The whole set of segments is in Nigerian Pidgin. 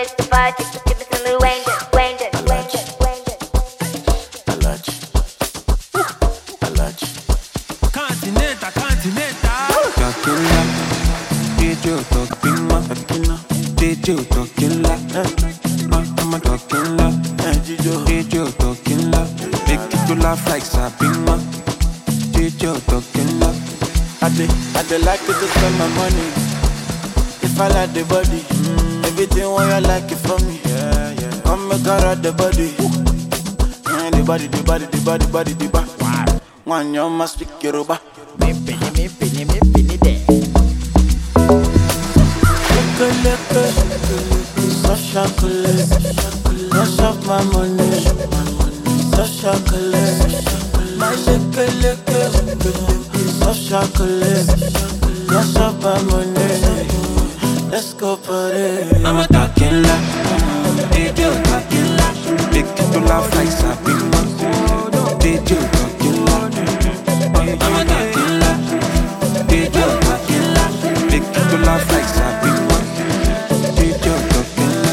it's the party. Give it to me, Wayne, Wayne, Wayne, Wayne. Alaji. Continental, continental. Tequila, DJ tequila, DJ tequila, I'm a tequila, DJ tequila, make it to laugh like Sabina, DJ tequila. I dey like to spend my money. If I like the body, everything what you like it from me. Come make her out the body. The body, the body, the body, body, the body. One you must speak Yoruba. Me penny there. So chocolate, rush off my money. So chocolate, my liquor, so chocolate, rush off my money. Let's go party. I'm a tequila, DJ tequila, make it to laugh like Sabina, DJ tequila. I'm a tequila, DJ tequila, make it to laugh like Sabina, DJ tequila.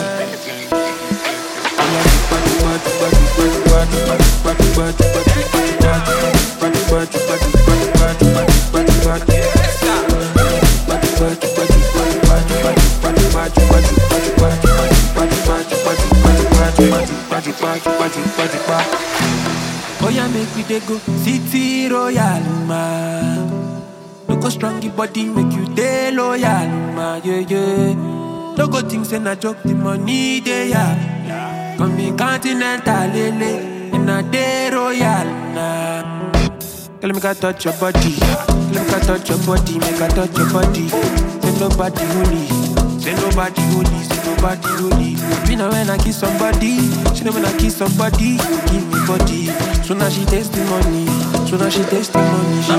Oh yeah, make we dey go City Royal, ma. No go strong your body, make you dey loyal, ma. Yeah. No go think say na joke, the money dey yeah. Come in Continental, lele, in a day Royal, nah. Girl, make I touch your body. Girl, make I touch your body, make I touch your body. Say nobody holy, say nobody holy, say nobody holy. Me know when I kiss somebody, she know when I kiss somebody, give me body. So now she taste the money, so now she taste the money.